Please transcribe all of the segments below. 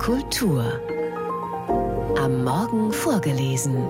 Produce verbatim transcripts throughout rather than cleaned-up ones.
Kultur. Am Morgen vorgelesen.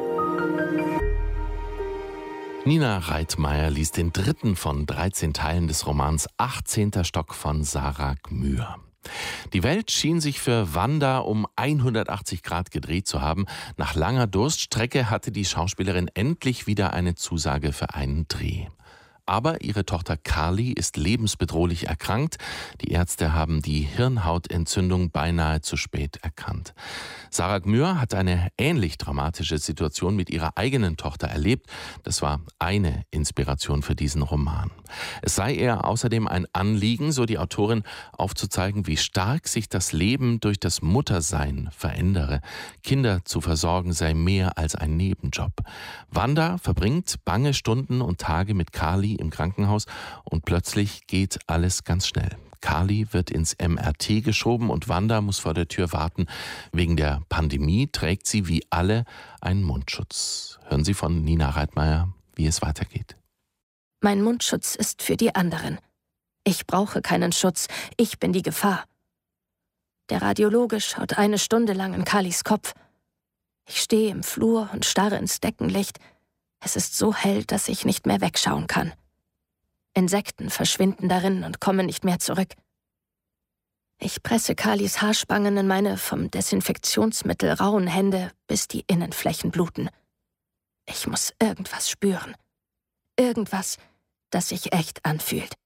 Nina Reitmeier liest den dritten von dreizehn Teilen des Romans achtzehnter Stock von Sarah Gmür. Die Welt schien sich für Wanda um hundertachtzig Grad gedreht zu haben. Nach langer Durststrecke hatte die Schauspielerin endlich wieder eine Zusage für einen Dreh. Aber ihre Tochter Carly ist lebensbedrohlich erkrankt. Die Ärzte haben die Hirnhautentzündung beinahe zu spät erkannt. Sarah Gmür hat eine ähnlich dramatische Situation mit ihrer eigenen Tochter erlebt. Das war eine Inspiration für diesen Roman. Es sei ihr außerdem ein Anliegen, so die Autorin, aufzuzeigen, wie stark sich das Leben durch das Muttersein verändere. Kinder zu versorgen sei mehr als ein Nebenjob. Wanda verbringt bange Stunden und Tage mit Carly im Krankenhaus und plötzlich geht alles ganz schnell. Carly wird ins M R T geschoben und Wanda muss vor der Tür warten. Wegen der Pandemie trägt sie wie alle einen Mundschutz. Hören Sie von Nina Reitmeier, wie es weitergeht. Mein Mundschutz ist für die anderen. Ich brauche keinen Schutz, ich bin die Gefahr. Der Radiologe schaut eine Stunde lang in Carlys Kopf. Ich stehe im Flur und starre ins Deckenlicht. Es ist so hell, dass ich nicht mehr wegschauen kann. Insekten verschwinden darin und kommen nicht mehr zurück. Ich presse Carlys Haarspangen in meine vom Desinfektionsmittel rauen Hände, bis die Innenflächen bluten. Ich muss irgendwas spüren. Irgendwas, das sich echt anfühlt.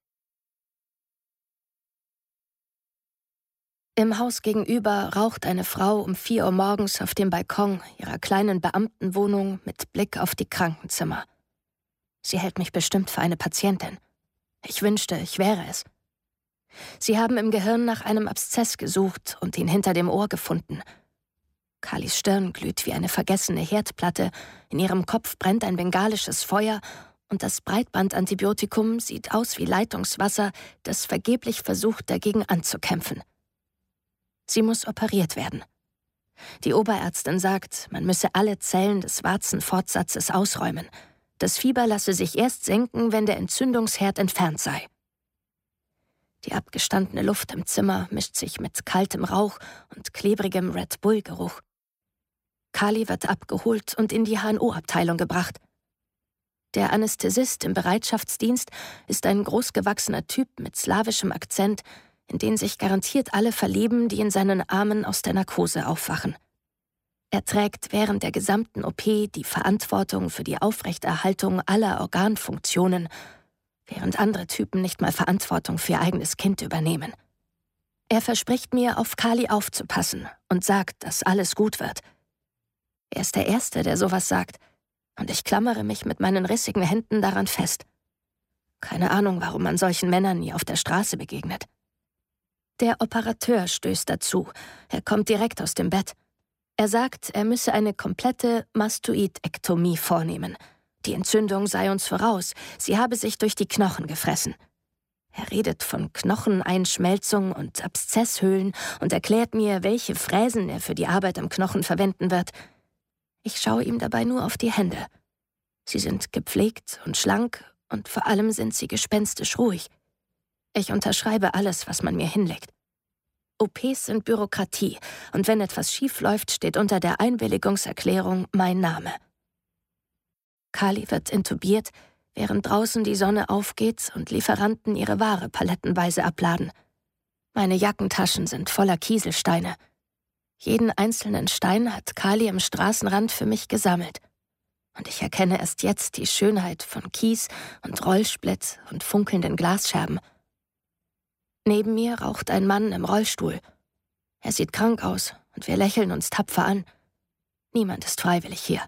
Im Haus gegenüber raucht eine Frau um vier Uhr morgens auf dem Balkon ihrer kleinen Beamtenwohnung mit Blick auf die Krankenzimmer. Sie hält mich bestimmt für eine Patientin. Ich wünschte, ich wäre es. Sie haben im Gehirn nach einem Abszess gesucht und ihn hinter dem Ohr gefunden. Carlys Stirn glüht wie eine vergessene Herdplatte, in ihrem Kopf brennt ein bengalisches Feuer und das Breitbandantibiotikum sieht aus wie Leitungswasser, das vergeblich versucht, dagegen anzukämpfen. Sie muss operiert werden. Die Oberärztin sagt, man müsse alle Zellen des Warzenfortsatzes ausräumen. Das Fieber lasse sich erst senken, wenn der Entzündungsherd entfernt sei. Die abgestandene Luft im Zimmer mischt sich mit kaltem Rauch und klebrigem Red Bull-Geruch. Carly wird abgeholt und in die H N O-Abteilung gebracht. Der Anästhesist im Bereitschaftsdienst ist ein großgewachsener Typ mit slawischem Akzent, in den sich garantiert alle verlieben, die in seinen Armen aus der Narkose aufwachen. Er trägt während der gesamten O P die Verantwortung für die Aufrechterhaltung aller Organfunktionen, während andere Typen nicht mal Verantwortung für ihr eigenes Kind übernehmen. Er verspricht mir, auf Carly aufzupassen und sagt, dass alles gut wird. Er ist der Erste, der sowas sagt, und ich klammere mich mit meinen rissigen Händen daran fest. Keine Ahnung, warum man solchen Männern nie auf der Straße begegnet. Der Operateur stößt dazu. Er kommt direkt aus dem Bett. Er sagt, er müsse eine komplette Mastoidektomie vornehmen. Die Entzündung sei uns voraus, sie habe sich durch die Knochen gefressen. Er redet von Knocheneinschmelzung und Abszesshöhlen und erklärt mir, welche Fräsen er für die Arbeit am Knochen verwenden wird. Ich schaue ihm dabei nur auf die Hände. Sie sind gepflegt und schlank und vor allem sind sie gespenstisch ruhig. Ich unterschreibe alles, was man mir hinlegt. O Ps sind Bürokratie, und wenn etwas schief läuft, steht unter der Einwilligungserklärung mein Name. Carly wird intubiert, während draußen die Sonne aufgeht und Lieferanten ihre Ware palettenweise abladen. Meine Jackentaschen sind voller Kieselsteine. Jeden einzelnen Stein hat Carly am Straßenrand für mich gesammelt. Und ich erkenne erst jetzt die Schönheit von Kies und Rollsplitt und funkelnden Glasscherben. Neben mir raucht ein Mann im Rollstuhl. Er sieht krank aus und wir lächeln uns tapfer an. Niemand ist freiwillig hier.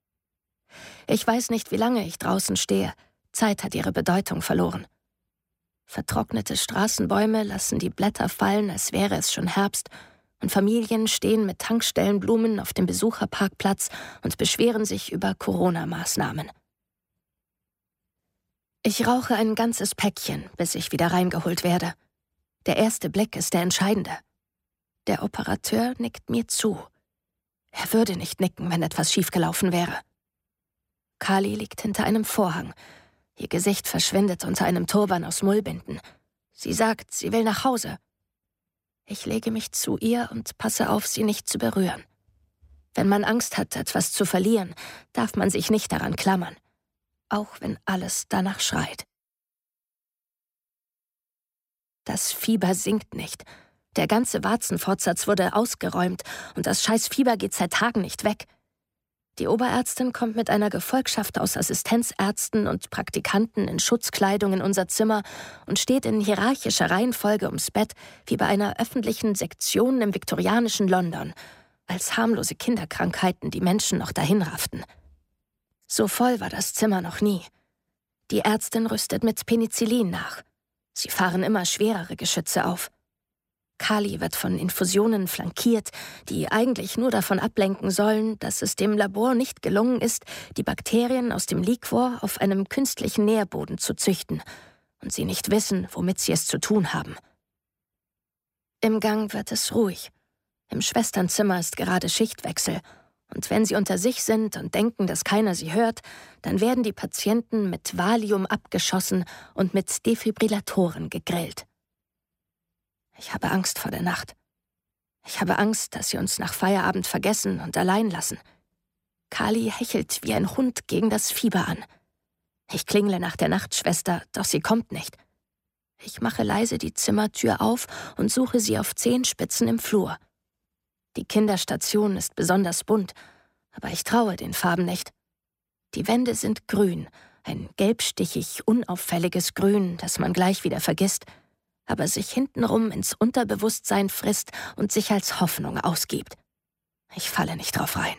Ich weiß nicht, wie lange ich draußen stehe. Zeit hat ihre Bedeutung verloren. Vertrocknete Straßenbäume lassen die Blätter fallen, als wäre es schon Herbst, und Familien stehen mit Tankstellenblumen auf dem Besucherparkplatz und beschweren sich über Corona-Maßnahmen. Ich rauche ein ganzes Päckchen, bis ich wieder reingeholt werde. Der erste Blick ist der entscheidende. Der Operateur nickt mir zu. Er würde nicht nicken, wenn etwas schiefgelaufen wäre. Carly liegt hinter einem Vorhang. Ihr Gesicht verschwindet unter einem Turban aus Mullbinden. Sie sagt, sie will nach Hause. Ich lege mich zu ihr und passe auf, sie nicht zu berühren. Wenn man Angst hat, etwas zu verlieren, darf man sich nicht daran klammern, auch wenn alles danach schreit. Das Fieber sinkt nicht. Der ganze Warzenfortsatz wurde ausgeräumt und das scheiß Fieber geht seit Tagen nicht weg. Die Oberärztin kommt mit einer Gefolgschaft aus Assistenzärzten und Praktikanten in Schutzkleidung in unser Zimmer und steht in hierarchischer Reihenfolge ums Bett wie bei einer öffentlichen Sektion im viktorianischen London, als harmlose Kinderkrankheiten die Menschen noch dahin rafften. So voll war das Zimmer noch nie. Die Ärztin rüstet mit Penicillin nach. Sie fahren immer schwerere Geschütze auf. Kali wird von Infusionen flankiert, die eigentlich nur davon ablenken sollen, dass es dem Labor nicht gelungen ist, die Bakterien aus dem Liquor auf einem künstlichen Nährboden zu züchten und sie nicht wissen, womit sie es zu tun haben. Im Gang wird es ruhig. Im Schwesternzimmer ist gerade Schichtwechsel und wenn sie unter sich sind und denken, dass keiner sie hört, dann werden die Patienten mit Valium abgeschossen und mit Defibrillatoren gegrillt. Ich habe Angst vor der Nacht. Ich habe Angst, dass sie uns nach Feierabend vergessen und allein lassen. Kali hechelt wie ein Hund gegen das Fieber an. Ich klingle nach der Nachtschwester, doch sie kommt nicht. Ich mache leise die Zimmertür auf und suche sie auf Zehenspitzen im Flur. Die Kinderstation ist besonders bunt, aber ich traue den Farben nicht. Die Wände sind grün, ein gelbstichig, unauffälliges Grün, das man gleich wieder vergisst, aber sich hintenrum ins Unterbewusstsein frisst und sich als Hoffnung ausgibt. Ich falle nicht drauf rein.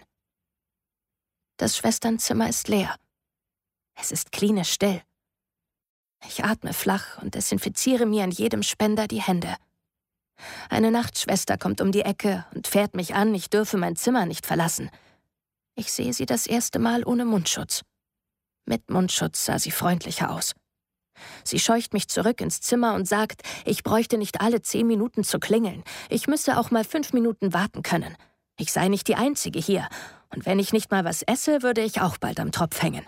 Das Schwesternzimmer ist leer. Es ist klinisch still. Ich atme flach und desinfiziere mir an jedem Spender die Hände. Eine Nachtschwester kommt um die Ecke und fährt mich an, ich dürfe mein Zimmer nicht verlassen. Ich sehe sie das erste Mal ohne Mundschutz. Mit Mundschutz sah sie freundlicher aus. Sie scheucht mich zurück ins Zimmer und sagt, ich bräuchte nicht alle zehn Minuten zu klingeln. Ich müsse auch mal fünf Minuten warten können. Ich sei nicht die Einzige hier. Und wenn ich nicht mal was esse, würde ich auch bald am Tropf hängen.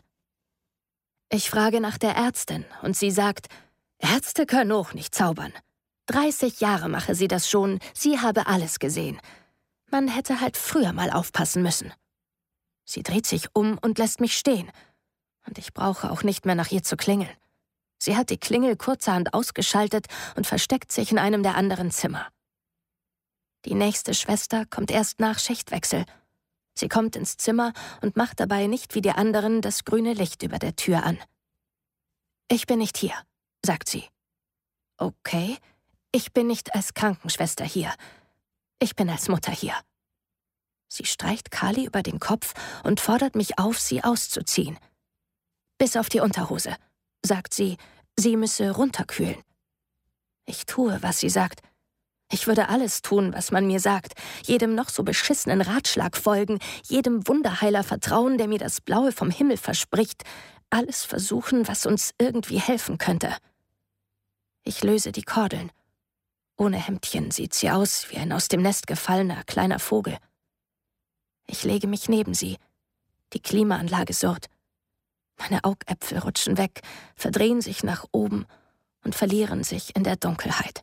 Ich frage nach der Ärztin und sie sagt, Ärzte können auch nicht zaubern. dreißig Jahre mache sie das schon, sie habe alles gesehen. Man hätte halt früher mal aufpassen müssen. Sie dreht sich um und lässt mich stehen. Und ich brauche auch nicht mehr nach ihr zu klingeln. Sie hat die Klingel kurzerhand ausgeschaltet und versteckt sich in einem der anderen Zimmer. Die nächste Schwester kommt erst nach Schichtwechsel. Sie kommt ins Zimmer und macht dabei nicht wie die anderen das grüne Licht über der Tür an. »Ich bin nicht hier«, sagt sie. »Okay, ich bin nicht als Krankenschwester hier. Ich bin als Mutter hier.« Sie streicht Kali über den Kopf und fordert mich auf, sie auszuziehen. »Bis auf die Unterhose«, sagt sie, sie müsse runterkühlen. Ich tue, was sie sagt. Ich würde alles tun, was man mir sagt, jedem noch so beschissenen Ratschlag folgen, jedem Wunderheiler vertrauen, der mir das Blaue vom Himmel verspricht, alles versuchen, was uns irgendwie helfen könnte. Ich löse die Kordeln. Ohne Hemdchen sieht sie aus wie ein aus dem Nest gefallener kleiner Vogel. Ich lege mich neben sie. Die Klimaanlage surrt. Meine Augäpfel rutschen weg, verdrehen sich nach oben und verlieren sich in der Dunkelheit.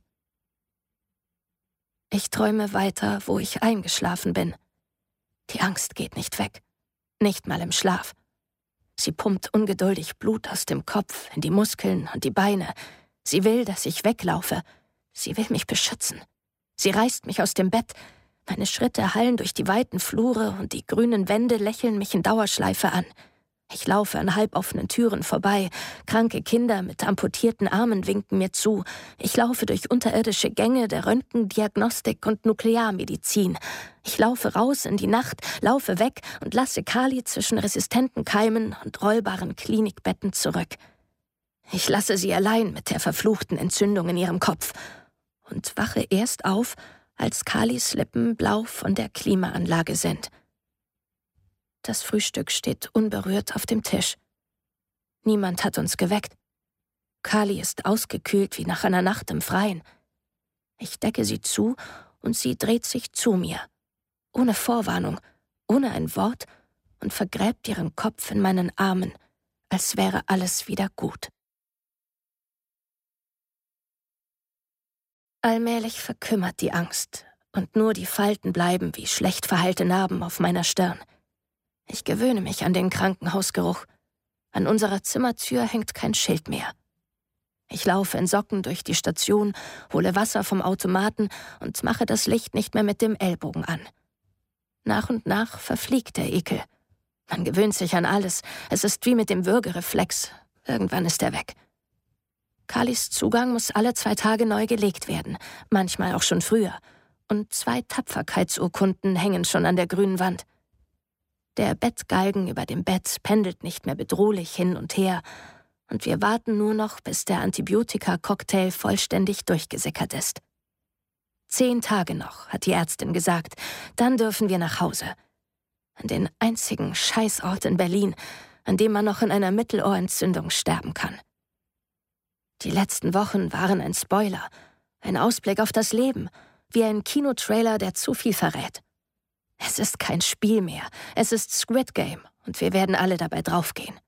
Ich träume weiter, wo ich eingeschlafen bin. Die Angst geht nicht weg, nicht mal im Schlaf. Sie pumpt ungeduldig Blut aus dem Kopf in die Muskeln und die Beine. Sie will, dass ich weglaufe. Sie will mich beschützen. Sie reißt mich aus dem Bett. Meine Schritte hallen durch die weiten Flure und die grünen Wände lächeln mich in Dauerschleife an. Ich laufe an halboffenen Türen vorbei. Kranke Kinder mit amputierten Armen winken mir zu. Ich laufe durch unterirdische Gänge der Röntgendiagnostik und Nuklearmedizin. Ich laufe raus in die Nacht, laufe weg und lasse Kali zwischen resistenten Keimen und rollbaren Klinikbetten zurück. Ich lasse sie allein mit der verfluchten Entzündung in ihrem Kopf und wache erst auf, als Kalis Lippen blau von der Klimaanlage sind. Das Frühstück steht unberührt auf dem Tisch. Niemand hat uns geweckt. Kali ist ausgekühlt wie nach einer Nacht im Freien. Ich decke sie zu und sie dreht sich zu mir. Ohne Vorwarnung, ohne ein Wort und vergräbt ihren Kopf in meinen Armen, als wäre alles wieder gut. Allmählich verkümmert die Angst und nur die Falten bleiben wie schlecht verheilte Narben auf meiner Stirn. Ich gewöhne mich an den Krankenhausgeruch. An unserer Zimmertür hängt kein Schild mehr. Ich laufe in Socken durch die Station, hole Wasser vom Automaten und mache das Licht nicht mehr mit dem Ellbogen an. Nach und nach verfliegt der Ekel. Man gewöhnt sich an alles. Es ist wie mit dem Würgereflex. Irgendwann ist er weg. Kalis Zugang muss alle zwei Tage neu gelegt werden, manchmal auch schon früher. Und zwei Tapferkeitsurkunden hängen schon an der grünen Wand. Der Bettgalgen über dem Bett pendelt nicht mehr bedrohlich hin und her. Und wir warten nur noch, bis der Antibiotika-Cocktail vollständig durchgesickert ist. Zehn Tage noch, hat die Ärztin gesagt, dann dürfen wir nach Hause. An den einzigen Scheißort in Berlin, an dem man noch in einer Mittelohrentzündung sterben kann. Die letzten Wochen waren ein Spoiler, ein Ausblick auf das Leben, wie ein Kinotrailer, der zu viel verrät. Es ist kein Spiel mehr, es ist Squid Game und wir werden alle dabei draufgehen.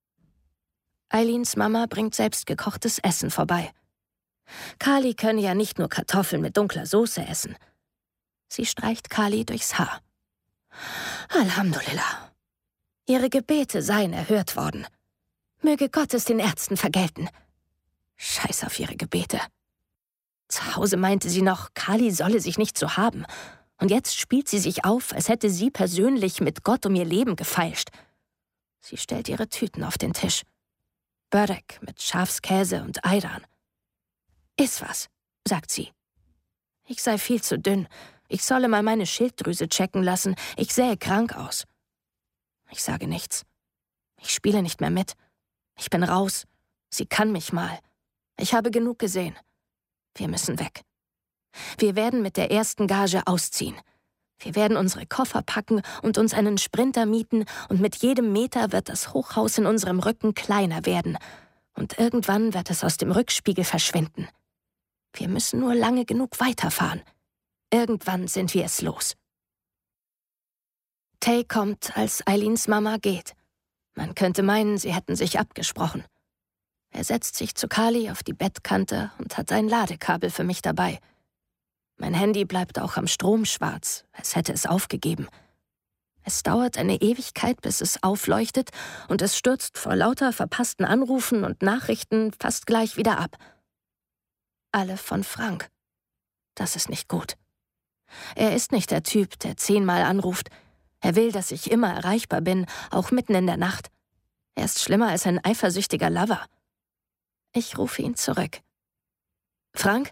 Eileens Mama bringt selbstgekochtes Essen vorbei. Kali könne ja nicht nur Kartoffeln mit dunkler Soße essen. Sie streicht Kali durchs Haar. Alhamdulillah. Ihre Gebete seien erhört worden. Möge Gott es den Ärzten vergelten. Scheiß auf ihre Gebete. Zu Hause meinte sie noch, Kali solle sich nicht so haben. Und jetzt spielt sie sich auf, als hätte sie persönlich mit Gott um ihr Leben gefeilscht. Sie stellt ihre Tüten auf den Tisch. Börek mit Schafskäse und Ayran. Iss was, sagt sie. Ich sei viel zu dünn. Ich solle mal meine Schilddrüse checken lassen. Ich sähe krank aus. Ich sage nichts. Ich spiele nicht mehr mit. Ich bin raus. Sie kann mich mal. Ich habe genug gesehen. Wir müssen weg. Wir werden mit der ersten Gage ausziehen. Wir werden unsere Koffer packen und uns einen Sprinter mieten und mit jedem Meter wird das Hochhaus in unserem Rücken kleiner werden und irgendwann wird es aus dem Rückspiegel verschwinden. Wir müssen nur lange genug weiterfahren. Irgendwann sind wir es los. Tay kommt, als Eileens Mama geht. Man könnte meinen, sie hätten sich abgesprochen. Er setzt sich zu Kali auf die Bettkante und hat ein Ladekabel für mich dabei. Mein Handy bleibt auch am Strom schwarz, als hätte es aufgegeben. Es dauert eine Ewigkeit, bis es aufleuchtet und es stürzt vor lauter verpassten Anrufen und Nachrichten fast gleich wieder ab. Alle von Frank. Das ist nicht gut. Er ist nicht der Typ, der zehnmal anruft. Er will, dass ich immer erreichbar bin, auch mitten in der Nacht. Er ist schlimmer als ein eifersüchtiger Lover. Ich rufe ihn zurück. Frank?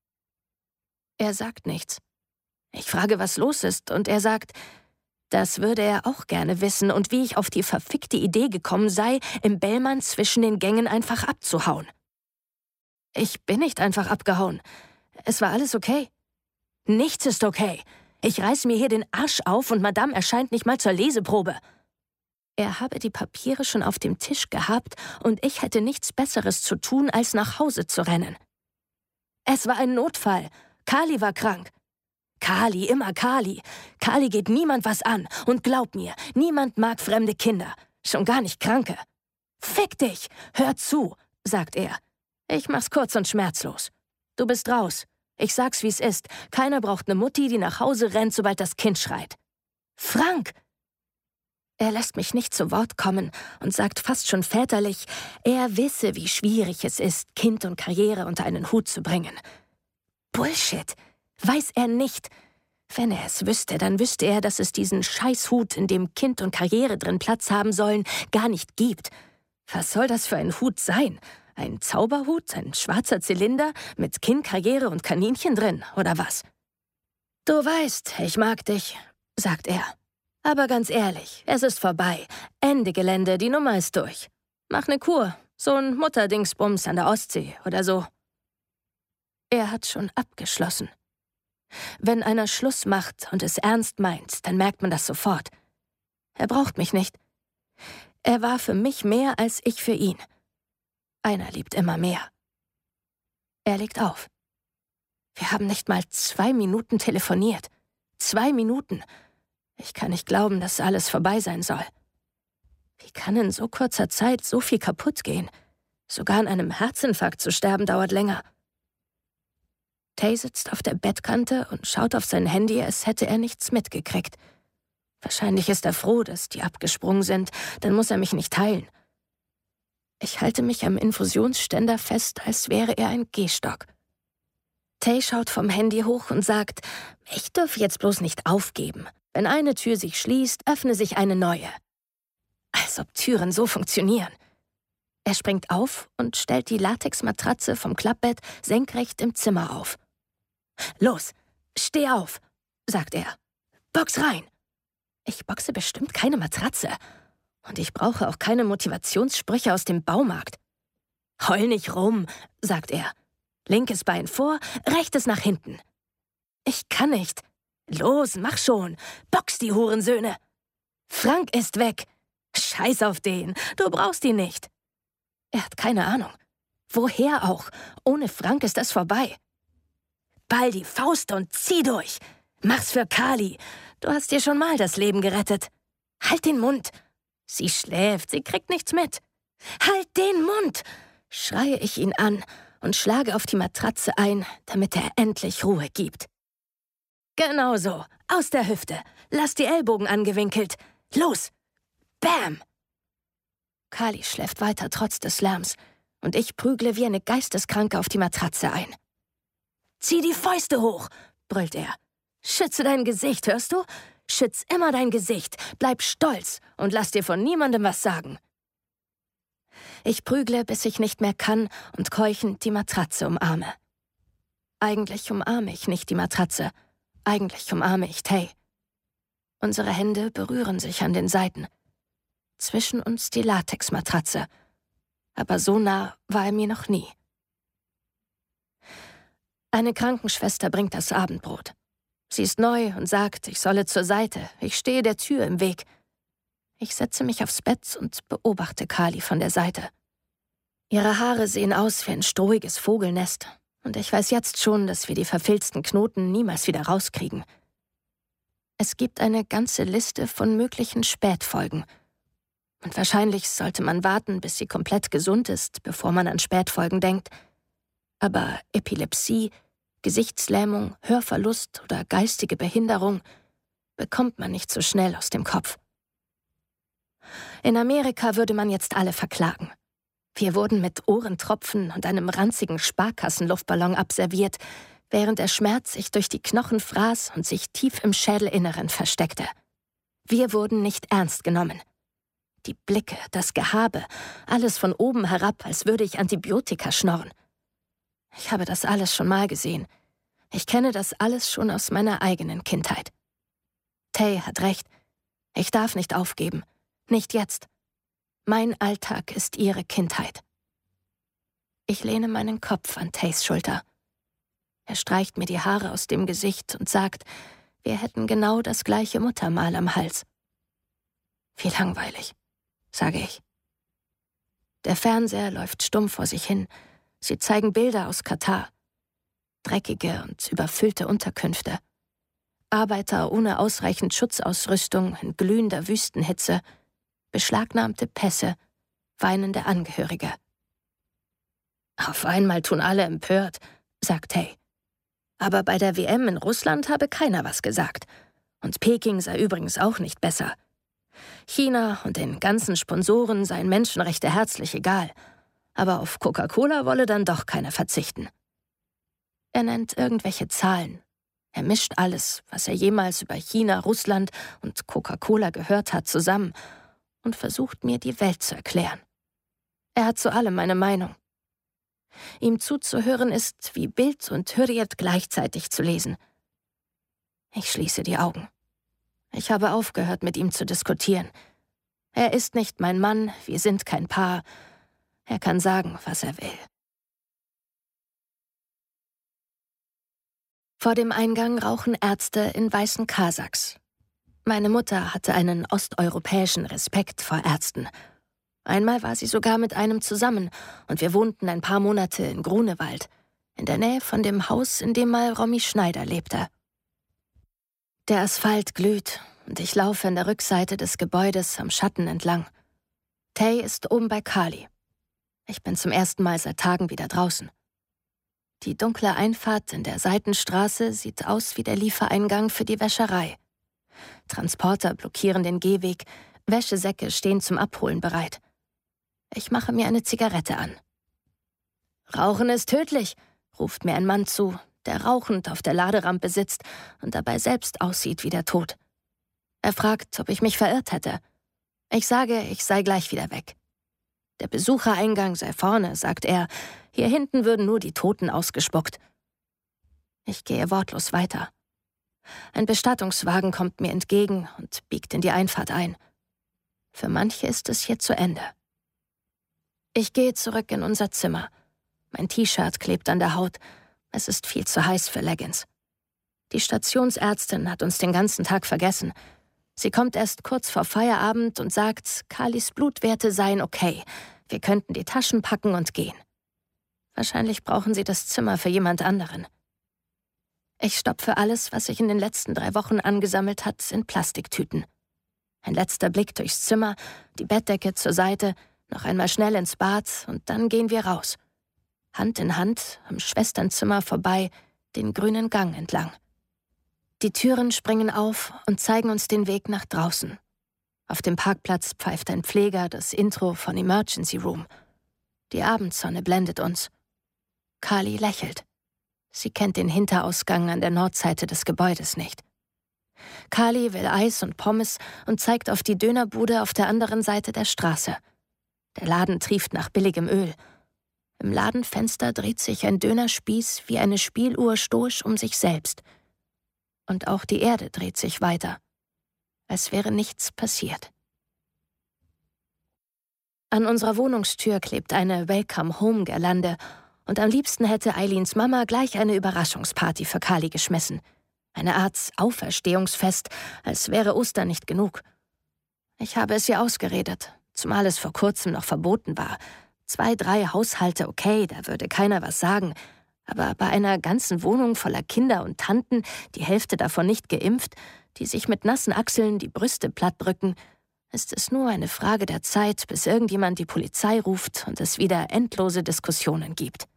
Er sagt nichts. Ich frage, was los ist, und er sagt, das würde er auch gerne wissen und wie ich auf die verfickte Idee gekommen sei, im Bellmann zwischen den Gängen einfach abzuhauen. Ich bin nicht einfach abgehauen. Es war alles okay. Nichts ist okay. Ich reiß mir hier den Arsch auf und Madame erscheint nicht mal zur Leseprobe. Er habe die Papiere schon auf dem Tisch gehabt und ich hätte nichts Besseres zu tun, als nach Hause zu rennen. Es war ein Notfall. Kali war krank. Kali, immer Kali. Kali geht niemand was an. Und glaub mir, niemand mag fremde Kinder. Schon gar nicht Kranke. Fick dich! Hör zu, sagt er. Ich mach's kurz und schmerzlos. Du bist raus. Ich sag's, wie's ist. Keiner braucht eine Mutti, die nach Hause rennt, sobald das Kind schreit. Frank! Er lässt mich nicht zu Wort kommen und sagt fast schon väterlich, er wisse, wie schwierig es ist, Kind und Karriere unter einen Hut zu bringen. Bullshit. Weiß er nicht. Wenn er es wüsste, dann wüsste er, dass es diesen Scheißhut, in dem Kind und Karriere drin Platz haben sollen, gar nicht gibt. Was soll das für ein Hut sein? Ein Zauberhut, ein schwarzer Zylinder mit Kind, Karriere und Kaninchen drin, oder was? Du weißt, ich mag dich, sagt er. Aber ganz ehrlich, es ist vorbei. Ende Gelände, die Nummer ist durch. Mach ne Kur, so ein Mutterdingsbums an der Ostsee oder so. Er hat schon abgeschlossen. Wenn einer Schluss macht und es ernst meint, dann merkt man das sofort. Er braucht mich nicht. Er war für mich mehr als ich für ihn. Einer liebt immer mehr. Er legt auf. Wir haben nicht mal zwei Minuten telefoniert. Zwei Minuten. Ich kann nicht glauben, dass alles vorbei sein soll. Wie kann in so kurzer Zeit so viel kaputt gehen? Sogar an einem Herzinfarkt zu sterben dauert länger. Tay sitzt auf der Bettkante und schaut auf sein Handy, als hätte er nichts mitgekriegt. Wahrscheinlich ist er froh, dass die abgesprungen sind, dann muss er mich nicht teilen. Ich halte mich am Infusionsständer fest, als wäre er ein Gehstock. Tay schaut vom Handy hoch und sagt, ich dürfe jetzt bloß nicht aufgeben. Wenn eine Tür sich schließt, öffne sich eine neue. Als ob Türen so funktionieren. Er springt auf und stellt die Latexmatratze vom Klappbett senkrecht im Zimmer auf. Los, steh auf, sagt er. Box rein. Ich boxe bestimmt keine Matratze. Und ich brauche auch keine Motivationssprüche aus dem Baumarkt. Heul nicht rum, sagt er. Linkes Bein vor, rechtes nach hinten. Ich kann nicht. Los, mach schon. Box die Hurensöhne. Frank ist weg. Scheiß auf den. Du brauchst ihn nicht. Er hat keine Ahnung. Woher auch? Ohne Frank ist das vorbei. Ball die Faust und zieh durch. Mach's für Kali. Du hast dir schon mal das Leben gerettet. Halt den Mund. Sie schläft, sie kriegt nichts mit. Halt den Mund, schreie ich ihn an und schlage auf die Matratze ein, damit er endlich Ruhe gibt. Genau so, aus der Hüfte. Lass die Ellbogen angewinkelt. Los. Bam. Kali schläft weiter trotz des Lärms und ich prügle wie eine Geisteskranke auf die Matratze ein. Zieh die Fäuste hoch, brüllt er. Schütze dein Gesicht, hörst du? Schütz immer dein Gesicht, bleib stolz und lass dir von niemandem was sagen. Ich prügle, bis ich nicht mehr kann und keuchend die Matratze umarme. Eigentlich umarme ich nicht die Matratze, eigentlich umarme ich Tay. Unsere Hände berühren sich an den Seiten. Zwischen uns die Latexmatratze, aber so nah war er mir noch nie. Eine Krankenschwester bringt das Abendbrot. Sie ist neu und sagt, ich solle zur Seite, ich stehe der Tür im Weg. Ich setze mich aufs Bett und beobachte Kali von der Seite. Ihre Haare sehen aus wie ein strohiges Vogelnest und ich weiß jetzt schon, dass wir die verfilzten Knoten niemals wieder rauskriegen. Es gibt eine ganze Liste von möglichen Spätfolgen. Und wahrscheinlich sollte man warten, bis sie komplett gesund ist, bevor man an Spätfolgen denkt. Aber Epilepsie, Gesichtslähmung, Hörverlust oder geistige Behinderung bekommt man nicht so schnell aus dem Kopf. In Amerika würde man jetzt alle verklagen. Wir wurden mit Ohrentropfen und einem ranzigen Sparkassenluftballon abserviert, während der Schmerz sich durch die Knochen fraß und sich tief im Schädelinneren versteckte. Wir wurden nicht ernst genommen. Die Blicke, das Gehabe, alles von oben herab, als würde ich Antibiotika schnorren. Ich habe das alles schon mal gesehen. Ich kenne das alles schon aus meiner eigenen Kindheit. Tay hat recht. Ich darf nicht aufgeben. Nicht jetzt. Mein Alltag ist ihre Kindheit. Ich lehne meinen Kopf an Tays Schulter. Er streicht mir die Haare aus dem Gesicht und sagt, wir hätten genau das gleiche Muttermal am Hals. Wie langweilig, sage ich. Der Fernseher läuft stumm vor sich hin. Sie zeigen Bilder aus Katar. Dreckige und überfüllte Unterkünfte. Arbeiter ohne ausreichend Schutzausrüstung in glühender Wüstenhitze. Beschlagnahmte Pässe, weinende Angehörige. Auf einmal tun alle empört, sagt Tay. Aber bei der W M in Russland habe keiner was gesagt. Und Peking sei übrigens auch nicht besser. China und den ganzen Sponsoren seien Menschenrechte herzlich egal. Aber auf Coca-Cola wolle dann doch keiner verzichten. Er nennt irgendwelche Zahlen. Er mischt alles, was er jemals über China, Russland und Coca-Cola gehört hat, zusammen und versucht mir die Welt zu erklären. Er hat zu allem meine Meinung. Ihm zuzuhören ist wie Bild und Hürriyet gleichzeitig zu lesen. Ich schließe die Augen. Ich habe aufgehört, mit ihm zu diskutieren. Er ist nicht mein Mann, wir sind kein Paar. Er kann sagen, was er will. Vor dem Eingang rauchen Ärzte in weißen Kasachs. Meine Mutter hatte einen osteuropäischen Respekt vor Ärzten. Einmal war sie sogar mit einem zusammen und wir wohnten ein paar Monate in Grunewald, in der Nähe von dem Haus, in dem mal Romy Schneider lebte. Der Asphalt glüht und ich laufe an der Rückseite des Gebäudes am Schatten entlang. Tay ist oben bei Kali. Ich bin zum ersten Mal seit Tagen wieder draußen. Die dunkle Einfahrt in der Seitenstraße sieht aus wie der Liefereingang für die Wäscherei. Transporter blockieren den Gehweg, Wäschesäcke stehen zum Abholen bereit. Ich mache mir eine Zigarette an. »Rauchen ist tödlich«, ruft mir ein Mann zu, der rauchend auf der Laderampe sitzt und dabei selbst aussieht wie der Tod. Er fragt, ob ich mich verirrt hätte. Ich sage, ich sei gleich wieder weg. Der Besuchereingang sei vorne, sagt er. Hier hinten würden nur die Toten ausgespuckt. Ich gehe wortlos weiter. Ein Bestattungswagen kommt mir entgegen und biegt in die Einfahrt ein. Für manche ist es hier zu Ende. Ich gehe zurück in unser Zimmer. Mein T-Shirt klebt an der Haut. Es ist viel zu heiß für Leggings. Die Stationsärztin hat uns den ganzen Tag vergessen. Sie kommt erst kurz vor Feierabend und sagt, Carlys Blutwerte seien okay. Wir könnten die Taschen packen und gehen. Wahrscheinlich brauchen sie das Zimmer für jemand anderen. Ich stopfe alles, was sich in den letzten drei Wochen angesammelt hat, in Plastiktüten. Ein letzter Blick durchs Zimmer, die Bettdecke zur Seite, noch einmal schnell ins Bad und dann gehen wir raus. Hand in Hand, am Schwesternzimmer vorbei, den grünen Gang entlang. Die Türen springen auf und zeigen uns den Weg nach draußen. Auf dem Parkplatz pfeift ein Pfleger das Intro von Emergency Room. Die Abendsonne blendet uns. Carly lächelt. Sie kennt den Hinterausgang an der Nordseite des Gebäudes nicht. Carly will Eis und Pommes und zeigt auf die Dönerbude auf der anderen Seite der Straße. Der Laden trieft nach billigem Öl. Im Ladenfenster dreht sich ein Dönerspieß wie eine Spieluhr stoisch um sich selbst. Und auch die Erde dreht sich weiter, als wäre nichts passiert. An unserer Wohnungstür klebt eine Welcome-Home-Girlande und am liebsten hätte Eileens Mama gleich eine Überraschungsparty für Carly geschmissen. Eine Art Auferstehungsfest, als wäre Ostern nicht genug. Ich habe es ihr ausgeredet, zumal es vor kurzem noch verboten war. Zwei, drei Haushalte, okay, da würde keiner was sagen. Aber bei einer ganzen Wohnung voller Kinder und Tanten, die Hälfte davon nicht geimpft, die sich mit nassen Achseln die Brüste plattdrücken, ist es nur eine Frage der Zeit, bis irgendjemand die Polizei ruft und es wieder endlose Diskussionen gibt.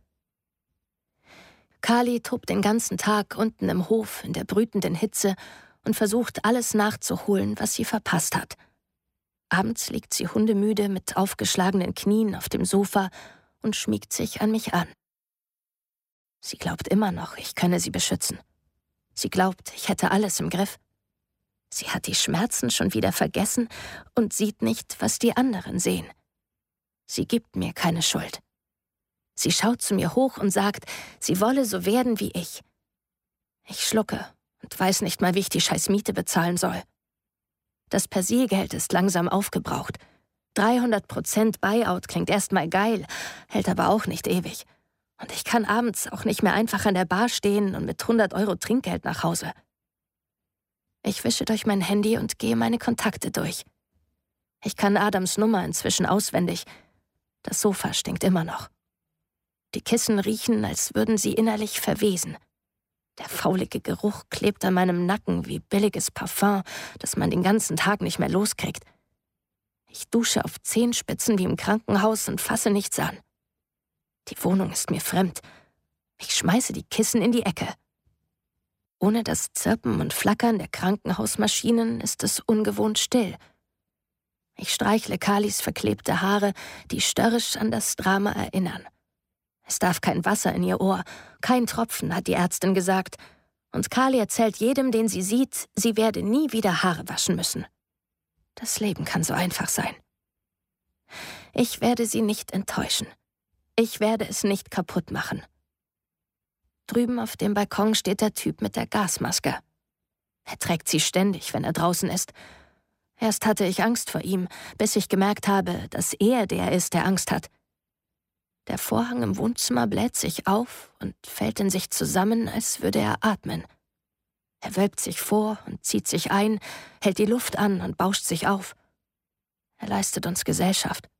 Carly tobt den ganzen Tag unten im Hof in der brütenden Hitze und versucht, alles nachzuholen, was sie verpasst hat. Abends liegt sie hundemüde mit aufgeschlagenen Knien auf dem Sofa und schmiegt sich an mich an. Sie glaubt immer noch, ich könne sie beschützen. Sie glaubt, ich hätte alles im Griff. Sie hat die Schmerzen schon wieder vergessen und sieht nicht, was die anderen sehen. Sie gibt mir keine Schuld. Sie schaut zu mir hoch und sagt, sie wolle so werden wie ich. Ich schlucke und weiß nicht mal, wie ich die scheiß Miete bezahlen soll. Das Persilgeld ist langsam aufgebraucht. dreihundert Prozent Buyout klingt erstmal geil, hält aber auch nicht ewig. Und ich kann abends auch nicht mehr einfach an der Bar stehen und mit hundert Euro Trinkgeld nach Hause. Ich wische durch mein Handy und gehe meine Kontakte durch. Ich kann Adams Nummer inzwischen auswendig. Das Sofa stinkt immer noch. Die Kissen riechen, als würden sie innerlich verwesen. Der faulige Geruch klebt an meinem Nacken wie billiges Parfum, das man den ganzen Tag nicht mehr loskriegt. Ich dusche auf Zehenspitzen wie im Krankenhaus und fasse nichts an. Die Wohnung ist mir fremd. Ich schmeiße die Kissen in die Ecke. Ohne das Zirpen und Flackern der Krankenhausmaschinen ist es ungewohnt still. Ich streichle Carlys verklebte Haare, die störrisch an das Drama erinnern. Es darf kein Wasser in ihr Ohr, kein Tropfen, hat die Ärztin gesagt. Und Carly erzählt jedem, den sie sieht, sie werde nie wieder Haare waschen müssen. Das Leben kann so einfach sein. Ich werde sie nicht enttäuschen. Ich werde es nicht kaputt machen. Drüben auf dem Balkon steht der Typ mit der Gasmaske. Er trägt sie ständig, wenn er draußen ist. Erst hatte ich Angst vor ihm, bis ich gemerkt habe, dass er der ist, der Angst hat. Der Vorhang im Wohnzimmer bläht sich auf und fällt in sich zusammen, als würde er atmen. Er wölbt sich vor und zieht sich ein, hält die Luft an und bauscht sich auf. Er leistet uns Gesellschaft.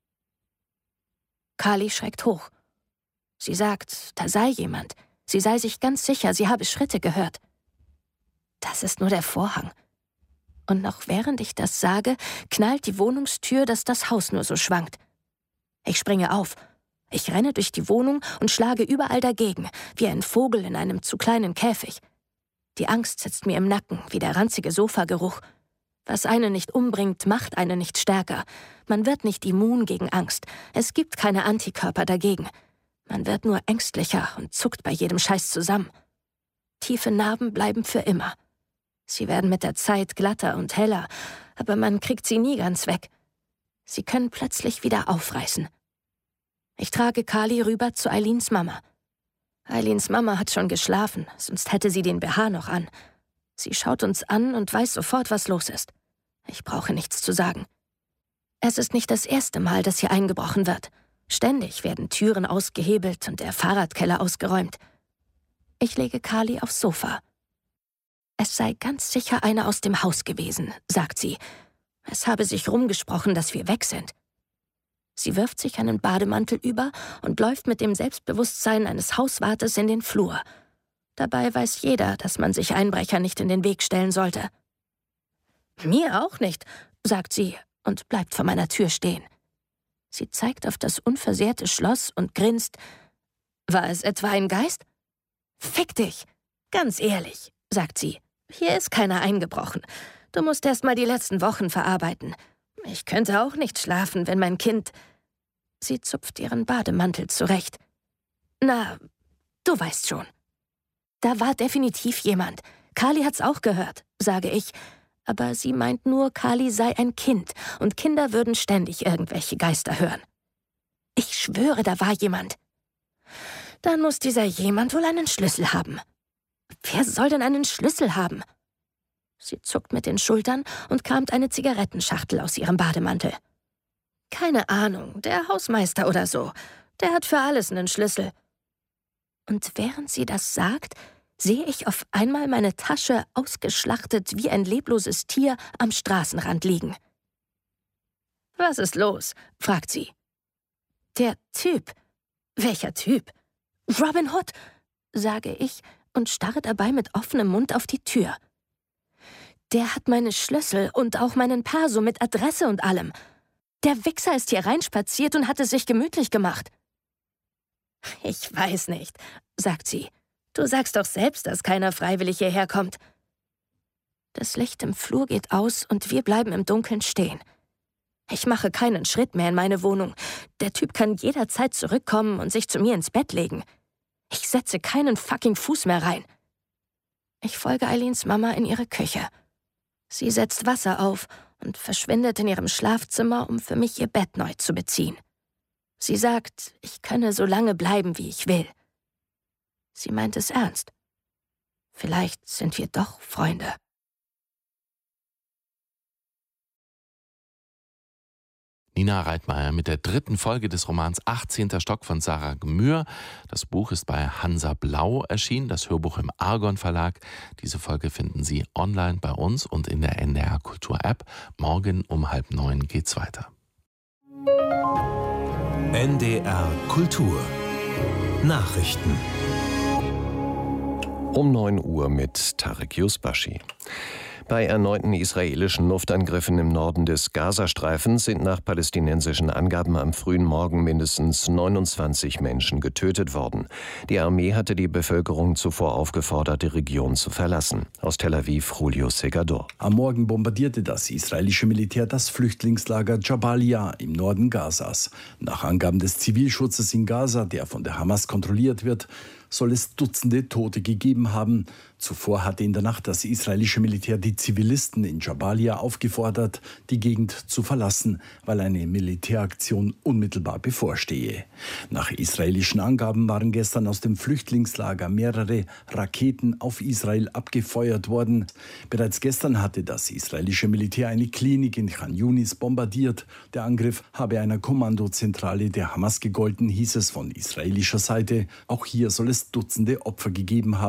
Carly schreckt hoch. Sie sagt, da sei jemand. Sie sei sich ganz sicher, sie habe Schritte gehört. Das ist nur der Vorhang. Und noch während ich das sage, knallt die Wohnungstür, dass das Haus nur so schwankt. Ich springe auf. Ich renne durch die Wohnung und schlage überall dagegen, wie ein Vogel in einem zu kleinen Käfig. Die Angst sitzt mir im Nacken, wie der ranzige Sofageruch. Was einen nicht umbringt, macht einen nicht stärker. Man wird nicht immun gegen Angst. Es gibt keine Antikörper dagegen. Man wird nur ängstlicher und zuckt bei jedem Scheiß zusammen. Tiefe Narben bleiben für immer. Sie werden mit der Zeit glatter und heller, aber man kriegt sie nie ganz weg. Sie können plötzlich wieder aufreißen. Ich trage Kali rüber zu Eileens Mama. Eileens Mama hat schon geschlafen, sonst hätte sie den B H noch an. Sie schaut uns an und weiß sofort, was los ist. Ich brauche nichts zu sagen. Es ist nicht das erste Mal, dass hier eingebrochen wird. Ständig werden Türen ausgehebelt und der Fahrradkeller ausgeräumt. Ich lege Kali aufs Sofa. Es sei ganz sicher einer aus dem Haus gewesen, sagt sie. Es habe sich rumgesprochen, dass wir weg sind. Sie wirft sich einen Bademantel über und läuft mit dem Selbstbewusstsein eines Hauswartes in den Flur. Dabei weiß jeder, dass man sich Einbrecher nicht in den Weg stellen sollte. »Mir auch nicht«, sagt sie und bleibt vor meiner Tür stehen. Sie zeigt auf das unversehrte Schloss und grinst. »War es etwa ein Geist?« »Fick dich! Ganz ehrlich«, sagt sie. »Hier ist keiner eingebrochen. Du musst erst mal die letzten Wochen verarbeiten. Ich könnte auch nicht schlafen, wenn mein Kind...« Sie zupft ihren Bademantel zurecht. »Na, du weißt schon.« »Da war definitiv jemand. Kali hat's auch gehört«, sage ich. Aber sie meint nur, Kali sei ein Kind und Kinder würden ständig irgendwelche Geister hören. »Ich schwöre, da war jemand.« »Dann muss dieser jemand wohl einen Schlüssel haben.« »Wer soll denn einen Schlüssel haben?« Sie zuckt mit den Schultern und kramt eine Zigarettenschachtel aus ihrem Bademantel. »Keine Ahnung, der Hausmeister oder so. Der hat für alles einen Schlüssel.« Und während sie das sagt, sehe ich auf einmal meine Tasche ausgeschlachtet wie ein lebloses Tier am Straßenrand liegen. »Was ist los?« fragt sie. »Der Typ.« »Welcher Typ?« »Robin Hood«, sage ich und starre dabei mit offenem Mund auf die Tür. »Der hat meine Schlüssel und auch meinen Perso mit Adresse und allem. Der Wichser ist hier reinspaziert und hat es sich gemütlich gemacht.« »Ich weiß nicht«, sagt sie. »Du sagst doch selbst, dass keiner freiwillig hierher kommt.« Das Licht im Flur geht aus und wir bleiben im Dunkeln stehen. Ich mache keinen Schritt mehr in meine Wohnung. Der Typ kann jederzeit zurückkommen und sich zu mir ins Bett legen. Ich setze keinen fucking Fuß mehr rein. Ich folge Eileens Mama in ihre Küche. Sie setzt Wasser auf und verschwindet in ihrem Schlafzimmer, um für mich ihr Bett neu zu beziehen. Sie sagt, ich könne so lange bleiben, wie ich will. Sie meint es ernst. Vielleicht sind wir doch Freunde. Nina Reitmeier mit der dritten Folge des Romans achtzehnter Stock von Sarah Gmür. Das Buch ist bei Hansa Blau erschienen, das Hörbuch im Argon Verlag. Diese Folge finden Sie online bei uns und in der N D R Kultur App. Morgen um halb neun geht's weiter. N D R Kultur Nachrichten Um neun Uhr mit Tarek Yusbashi. Bei erneuten israelischen Luftangriffen im Norden des Gazastreifens sind nach palästinensischen Angaben am frühen Morgen mindestens neunundzwanzig Menschen getötet worden. Die Armee hatte die Bevölkerung zuvor aufgefordert, die Region zu verlassen. Aus Tel Aviv, Julio Segador. Am Morgen bombardierte das israelische Militär das Flüchtlingslager Jabalia im Norden Gazas. Nach Angaben des Zivilschutzes in Gaza, der von der Hamas kontrolliert wird, soll es Dutzende Tote gegeben haben. Zuvor hatte in der Nacht das israelische Militär die Zivilisten in Jabalia aufgefordert, die Gegend zu verlassen, weil eine Militäraktion unmittelbar bevorstehe. Nach israelischen Angaben waren gestern aus dem Flüchtlingslager mehrere Raketen auf Israel abgefeuert worden. Bereits gestern hatte das israelische Militär eine Klinik in Khan Yunis bombardiert. Der Angriff habe einer Kommandozentrale der Hamas gegolten, hieß es von israelischer Seite. Auch hier soll es Dutzende Opfer gegeben haben.